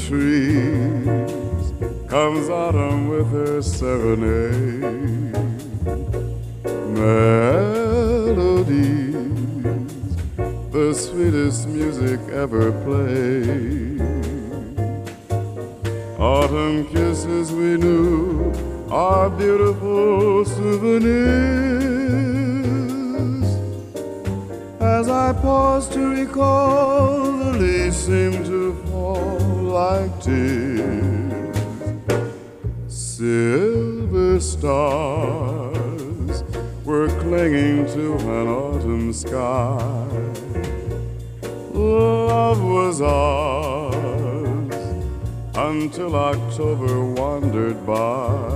trees comes autumn with her serenade. Melodies, the sweetest music ever played. Autumn kisses we knew are beautiful souvenirs. As I pause to recall, the leaves seem to fall like tears. Silver stars were clinging to an autumn sky. Love was ours until October wandered by.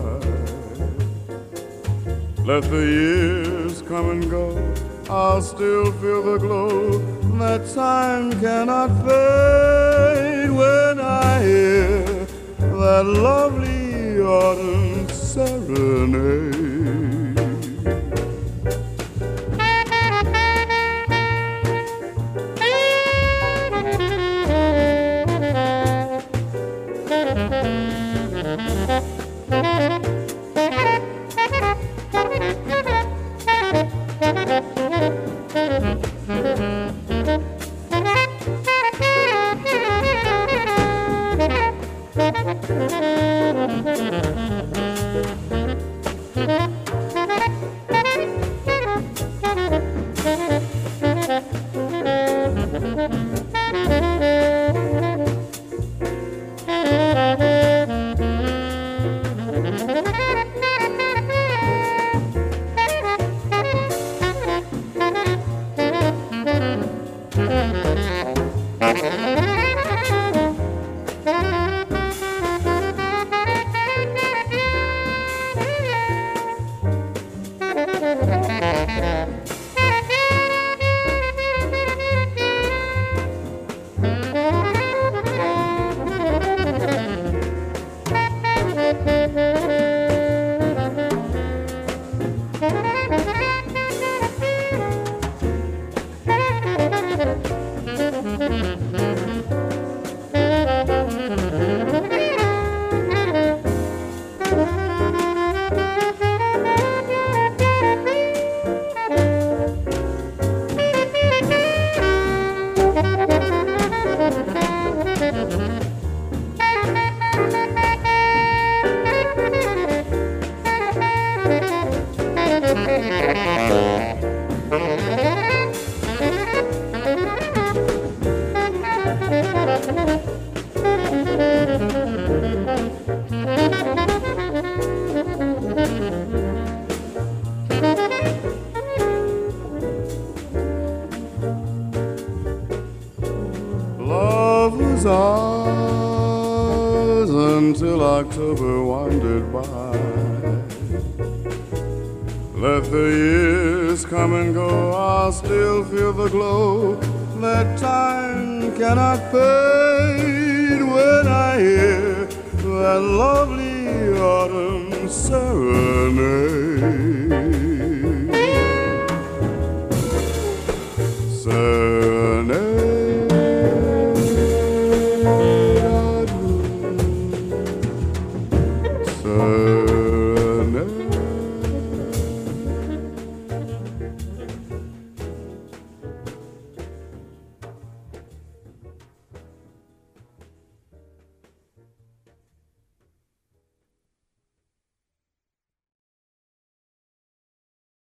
Let the years come and go, I'll still feel the glow that time cannot fade when I hear that lovely autumn serenade. Love was ours until October wandered by. Let the years come and go, I'll still feel the glow that time cannot fade when I hear that lovely autumn serenade.